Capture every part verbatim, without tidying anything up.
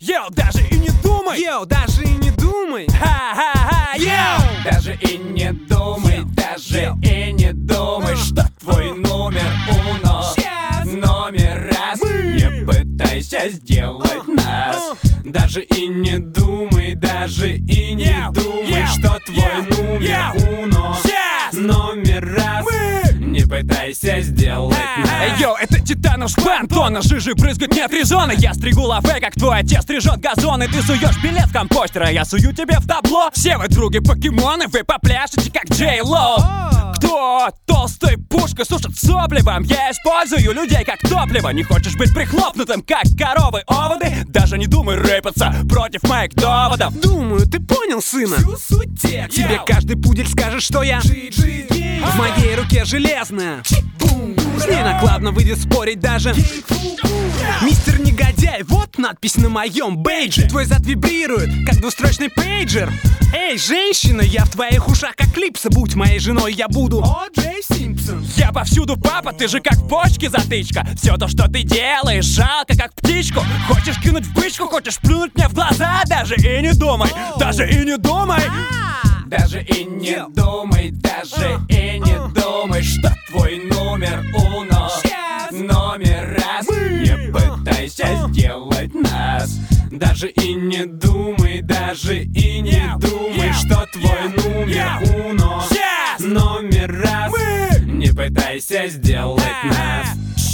Йоу, даже и не думай. Йоу, даже и не думай. Ха-ха-ха, йоу. Даже и не думай, даже и не думай, что твой номер уно, номер раз. Не пытайся сделать нас. Даже и не думай, даже и не думай, что твой номер уно, номер раз. Не пытайся сделать нас. Йоу, это титанов шпан, тонна жижи брызгать нет резона. Я стригу лаве, как твой отец стрижет газоны. Ты суешь билет в компостер, а я сую тебе в табло. Все вы други покемоны, вы попляшете, как Джей Лоу. Кто толстой пушкой сушит сопли вам? Я использую людей как топливо. Не хочешь быть прихлопнутым, как коровы оводы? Даже не думай рэпаться против моих доводов. Думаю, ты понял, сына. Всю суть текста. Тебе каждый пудель скажет, что я в моей руке железная. С ней накладно выйдет спорить даже мистер Негодяй, вот надпись на моем бейдже. Твой зад вибрирует, как двустрочный пейджер. Эй, женщина, я в твоих ушах как клипса. Будь моей женой, я буду О Джей Симпсон. Я повсюду, папа, ты же как в почке затычка. Все то, что ты делаешь, жалко, как птичку. Хочешь кинуть в бычку, хочешь плюнуть мне в глаза. Даже и не думай, даже и не думай. Даже и не думай, даже и не думай, что твой номер уно, номер раз. Не пытайся сделать нас. Даже и не думай, даже и не думай, что твой номер уно, номер раз. Не пытайся сделать нас.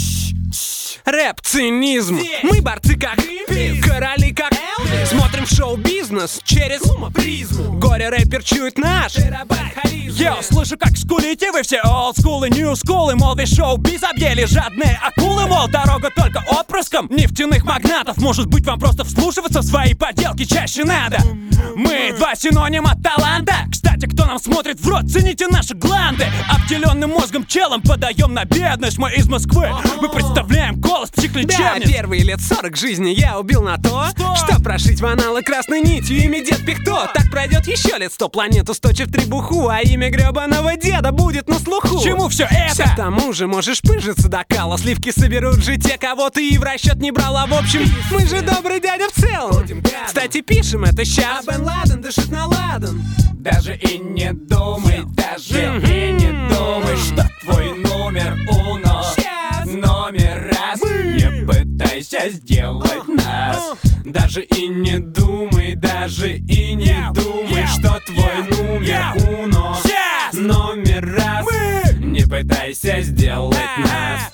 рэп, цинизм. Мы борцы как короли как смотрим в шоу-бизнес через призму. Горе-рэпер чует наш. Йоу, слышу, как скулите вы все олдскулы, нью-скулы. Мол, весь шоу-биз объели жадные акулы. Мол, дорога только отпрыском нефтяных магнатов. Может быть, вам просто вслушиваться в свои поделки чаще надо. Мы два синонима таланта. Кстати, кто нам смотрит в рот, цените наши гланды. Обделенным мозгом челом подаем на бедность. Мы из Москвы, мы представляем голос психлечебниц. Да, первые лет сорок жизни я убил на то, Что? что прошить в аналы красной нитью имя дед Пихто. Так пройдет еще лет сто планет, устойчив требуху, а имя гребаного деда будет на слуху. Чему все Все это? к тому же можешь пыжиться до кала. Сливки соберут же те, кого ты и в расчет не брала. В общем, мы же добрый дядя в целом. Кстати, пишем это щас. Бен Ладен дышит на ладан. Даже и не думай, даже и не думай, что твой номер уно, номер раз. Не пытайся сделать нас. Даже и не думай, даже и не думай, что твой номер уно, номер раз. Не пытайся сделать нас.